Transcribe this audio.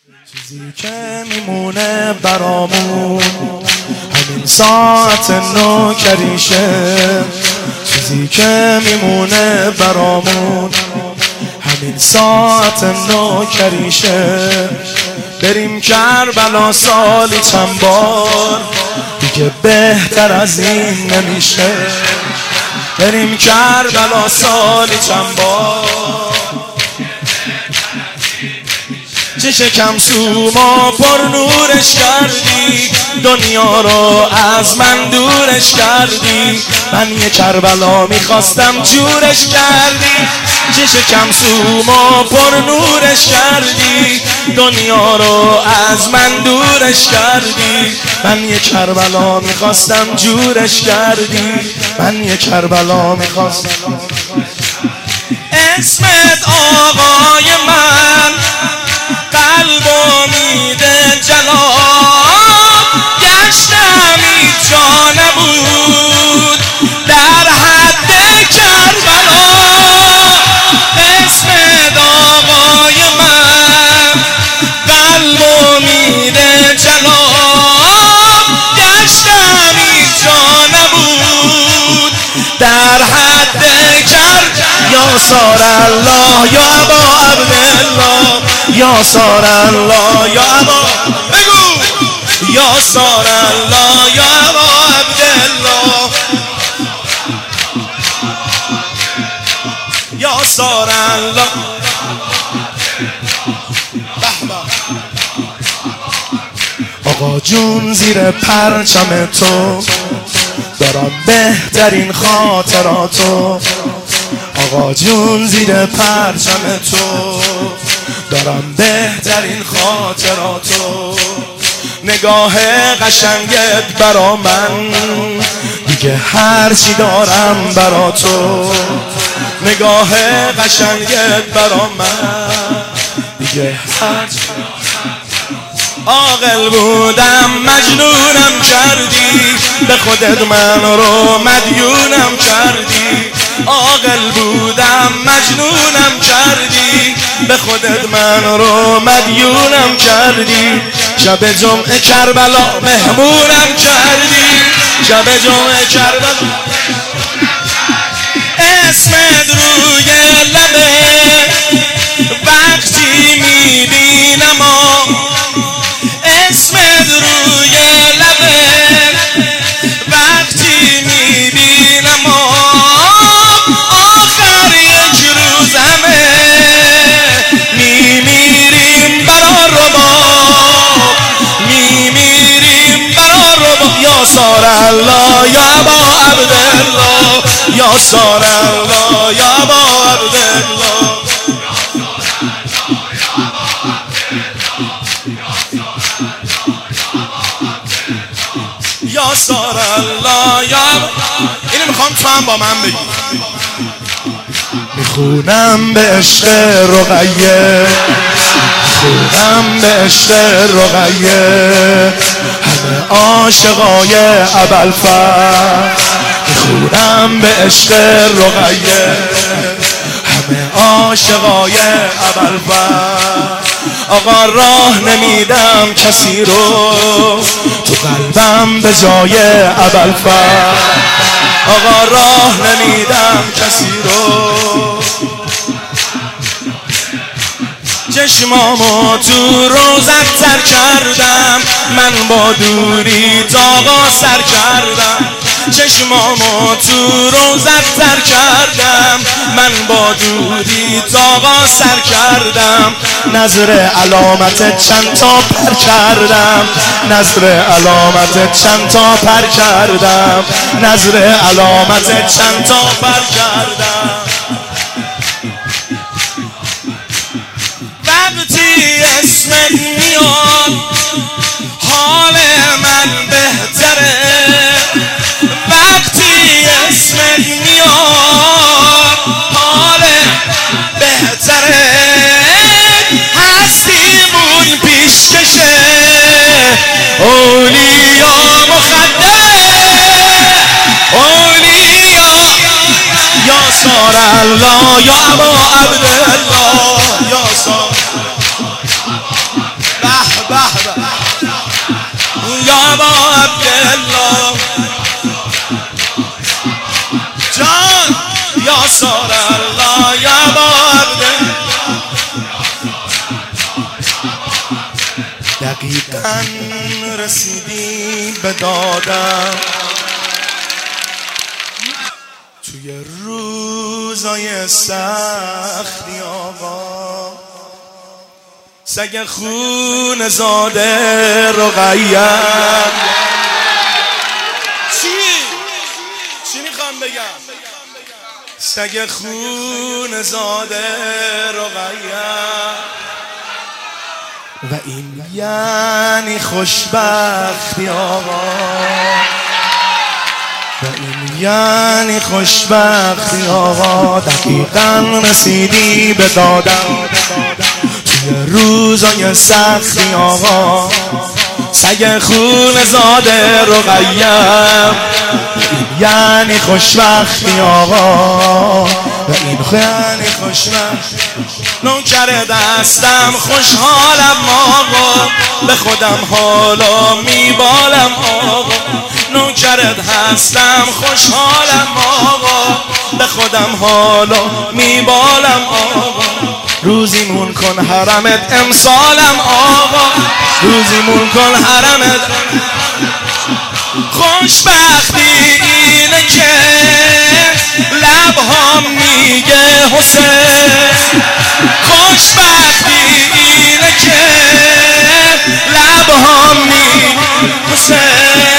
چیزی که میمونه برامون همین ساعت نوکریشه. چیزی که میمونه برامون همین ساعت نوکریشه. بریم کربلا سالی چند بار، دیگه بهتر از این نمیشه. بریم کربلا سالی چند بار. چه شکم سوما پر نورش کردی، دنیا رو از من دورش کردی. من یه کربلا میخواستم جورش کردی. چه شکم سوما پر نورش کردی، دنیا رو از من دورش کردی. من یه کربلا میخواستم جورش کردی. من یه کربلا میخواستم. اسمت آقای من قلبو میده جلال. گشتم هیچ جا نبود در حد کربلا. اسمت آقای من قلبو میده جلال. گشتم هیچ جا نبود در حد کربلا. یا سار الله یا ابا عبدالله، یا سار الله یا ابا بگو، یا سار الله یا ابا عبدالله، یا سار الله. آقا جون زیر پرچم تو دارم بهترین خاطراتو. آقا جون زیر پرچم تو دارم بهترین خاطراتو. نگاه قشنگت برا من دیگه هر چی دارم برا تو. نگاه قشنگت برا من دیگه هر چی. عاقل بودم مجنونم کردی، به خودت من رو مدیونم کردی. عاقل بودم مجنونم کردی، به خودت من رو مدیونم کردی. شب جمعه کربلا مهمونم کردی. شب جمعه کربلا اسمت روی لبه وقتی میبینم. اسمت روی لبه وقتی میبینم. آخر یک روزمه میمیریم برا رباب، میمیریم برا رباب. یا سار الله یا ابا عبدالله، یا سار الله یا ابا عبدالله. یا سار الله یا اینو میخوام تو هم با من بگی. میخونم به عشق رقیه، میخونم به عشق رقیه. همه عاشقای ابوالفضل. میخونم به عشق رقیه، همه عاشقای ابوالفضل. آقا راه نمیدم کسی رو تو قلبم به جای ابوالفضل. آقا راه نمیدم کسی رو. چشمامو تو روزت تر کردم، من با دوری تاقا سر کردم. چشمامو تو روزت تر کردم، من با دوری تاقا سر کردم. نظر علامت چند تا پر کردم، نظر علامت چند تا پر کردم، نظر علامت چند تا پر کردم. وقتی اسمت میاد حال من بهتره. وقتی اسمت میاد حال بهتره. هستیمون پیشکشه اولیا مخدره. اولیا یا سار الله یا ابا عبدالله، یا سار یا با عبدالله جان یا سار الله یا با عبدالله. دقیقاً رسیدی به دادم توی روزای سختی آقا. سگ خون زاده رقیه چی میخوام بگم؟ سگ خون زاده رقیه و این یعنی خوشبختی آقا. و این یعنی خوشبختی آقا. دقیقاً رسیدی به دادم توی روزای سختی آقا. سگ خون زاده رقیم یعنی خوشبختی آقا. و این یعنی خوشبختی. نوکر دستم خوشحالم آقا. به خودم حالا میبالم آقا. نوکرت هستم خوشحالم آقا. به خودم حالا میبالم آقا. روزیمون کن حرمت امسالم آقا. روزیمون کن حرمت. خوشبختی اینه که لبهام میگه حسین. خوشبختی اینه که لبهام میگه حسین.